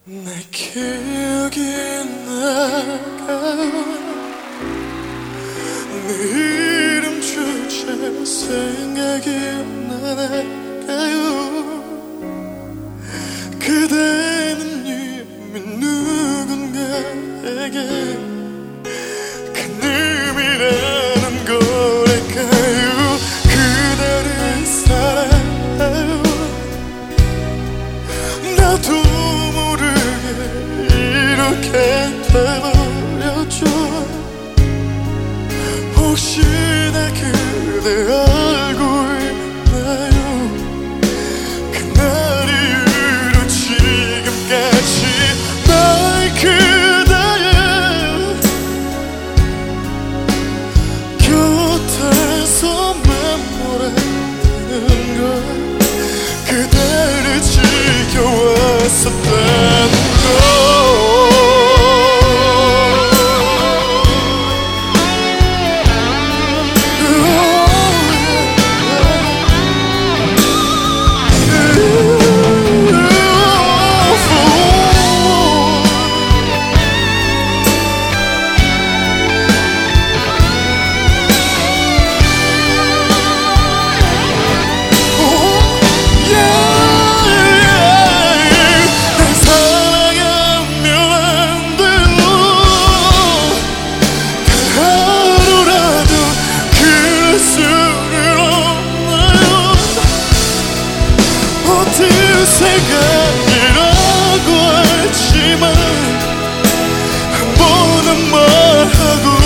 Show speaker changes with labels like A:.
A: 내 기억이 나가요. 내 이름조차 생각이 나가요. 그대는 이미 누군가에게 그님이라는 거랄까요. 그대를 사랑해요. 나도 모르게 이렇게 돼버렸죠. 혹시나 그대 알고 있나요? 그날 이후로 지금까지 날 그대의 곁에서 맴돌았다는 걸, 그대를 지켜왔었다는 걸. 생각이라고 했지만 한 번은 말하고